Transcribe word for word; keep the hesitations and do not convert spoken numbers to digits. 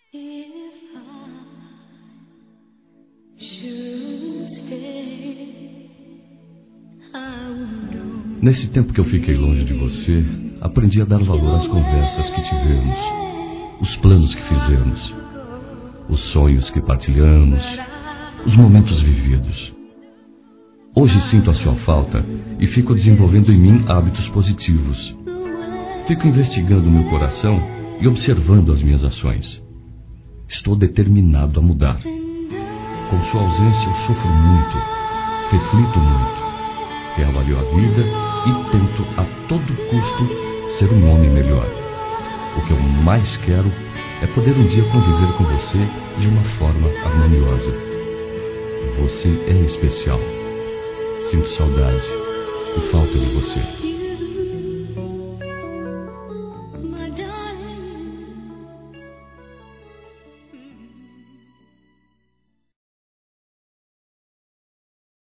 Nesse tempo que eu fiquei longe de você, aprendi a dar valor às conversas que tivemos, os planos que fizemos, os sonhos que partilhamos, os momentos vividos. Hoje sinto a sua falta e fico desenvolvendo em mim hábitos positivos. Fico investigando meu coração e observando as minhas ações. Estou determinado a mudar. Com sua ausência eu sofro muito, reflito muito, reavalio a vida e tento a todo custo ser um homem melhor. O que eu mais quero é poder um dia conviver com você de uma forma harmoniosa. Você é especial. Sinto saudade e falta de você.